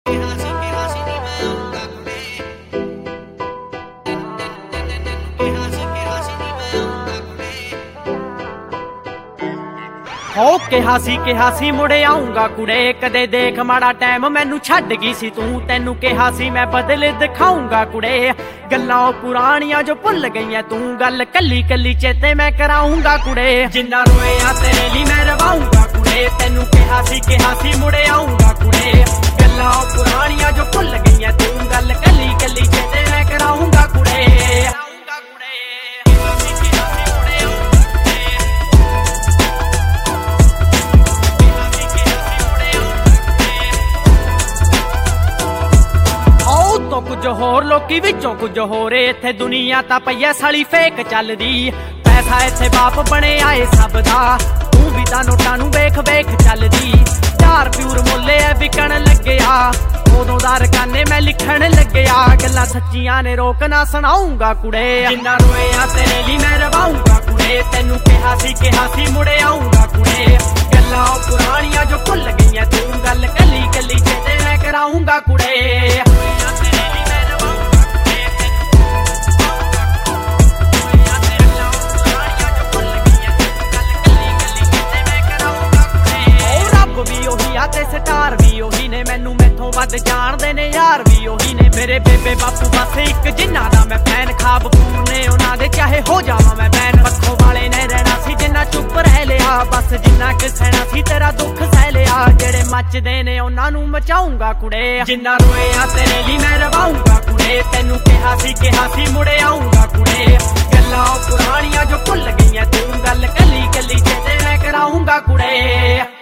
ਹੋ ਕਿਹਾ ਸੀ ਮੁੜੇ ਆਉਂਗਾ ਕੁੜੇ। ਕਦੇ ਦੇਖ ਮਾੜਾ ਟਾਈਮ ਮੈਨੂੰ ਛੱਡ ਗਈ ਸੀ ਤੂੰ। ਤੈਨੂੰ ਕਿਹਾ ਸੀ ਮੈਂ ਬਦਲੇ ਦਿਖਾਉਂਗਾ ਕੁੜੇ। ਗੱਲਾਂ ਪੁਰਾਣੀਆਂ ਜੋ ਭੁੱਲ ਗਈਆਂ ਤੂੰ। ਗੱਲ ਕੱਲੀ ਕੱਲੀ ਚੇਤੇ ਮੈਂ ਕਰਾਉਂਗਾ ਕੁੜੇ। ਜਿੰਨਾ ਰੋਇਆ ਤੇਰੇ ਲਈ ਮੈਂ ਰਵਾਉਂਗਾ ਕੁੜੇ। ਤੈਨੂੰ ਕਿਹਾ ਸੀ ਮੁੜੇ ਆਉਂਗਾ ਕੁੜੇ। ਗੱਲਾਂ ਪੁਰਾਣੀਆਂ ਜੋ ਭੁੱਲ ਗਈਆਂ ਤੂੰ। ਗੱਲ ਕੱਲੀ ਕੱਲੀ ਚੇਤੇ ਮੈਂ ਕਰਾਉਂਗਾ ਕੁੜੇ। कुछ होर लोकी विचों कुछ होर। इत्थे दुनिया तां पई ऐ साली फेक चलदी। पैसा इत्थे बाप बने आए सब दा। तू भी तां नोटां नूं वेख वेख चलदी। 4 प्यूर मुल्ले ऐ विकण लग्गिया। उदों दा रकाने मैं लिखण लग्गिया। गल्लां सच्चियां ने रोक ना सुणाऊंगा कुड़े। जिन्ना रोया तेरे लिए मैं रवाऊंगा कुड़े। तैनूं किहा सी मुड़े आऊंगा कुड़े। गल्लां पुराणियां जो भुल गईयां तू। गल कली कली चेते मैं कराऊंगा कुड़े। स्टार भी ओही ने मैनू मैथों वध जानदे ने यार भी ओही ने। मेरे बेबे बापू बस एक जिन्ना दा मैं फैन। खाब पूरने उन्हां दे चाहे हो जावां मैं बैन। पक्खों वाले ने रहना सी जिन्ना चुप रह लिया। बस जिन्ना कि सहना सी तेरा दुख सह लिया। जेड़े मचदे ने उन्हां नूं मचाऊंगा कुड़े। जिन्ना रोया तेरे लिए मैं रवाऊंगा कुड़े। तैनूं किहा सी मुड़े आऊंगा कुड़े। गल्लां पुराणियां जो भुल गईयां तू। गल कली कली चेते मैं कराऊंगा कुड़े।